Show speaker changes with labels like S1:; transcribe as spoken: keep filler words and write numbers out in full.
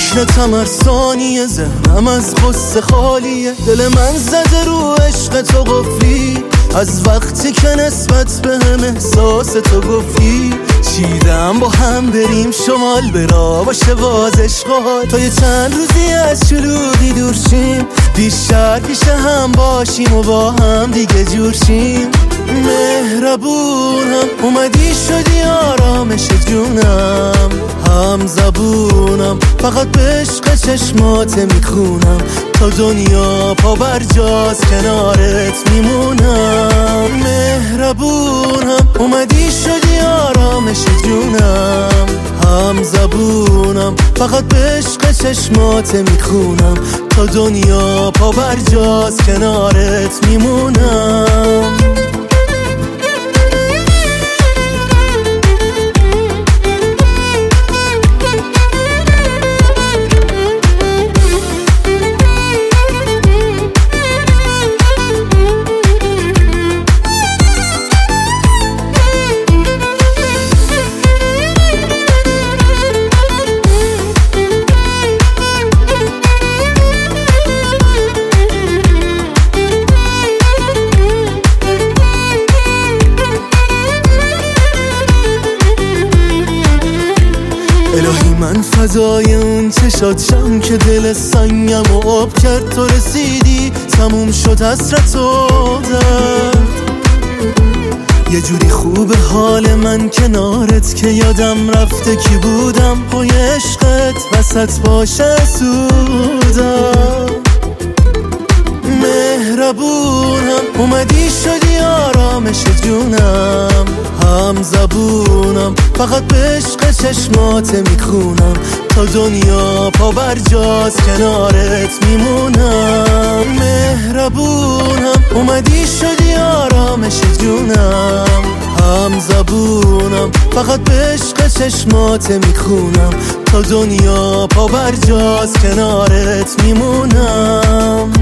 S1: ذکرتم هر ثانیه، ذهنم از غصه خالیه. دل من زده رو عشق تو قفلی، از وقتی که نسبت به هم احساس تو گفتی. چیدم با هم بریم شمال، برا باشه باز عشقال. تا یه چند روزی از شلوغی دور شیم، بیشتر پیش هم باشیم و با هم دیگه جور شیم. مهربونم اومدی شدی آرامش جونم، هم زبونم فقط به عشق چشمات میخونم. تا دنیا پا بر جاست کنارت میمونم. مهربونم اومدی شدی آرامش جونم، هم زبونم فقط به عشق چشمات میخونم. تا دنیا پا بر جاست کنارت میمونم. الهی من فدای اون چشات شم که دل سنگم و آب کرد. تو رسیدی تموم شد حسرت و درد. یه جوری خوب حال من کنارت که یادم رفته کی بودم. پای عشقت وسط باشه سودم. مهربونم اومدی شدی آرامش جونم، هم زبونم فقط به عشق چشمات میخونم. تا دنیا پا بر جاست کنارت میمونم. مهربونم اومدی شدی آرامش جونم، هم زبونم فقط به عشق چشمات میخونم. تا دنیا پا بر جاست کنارت میمونم.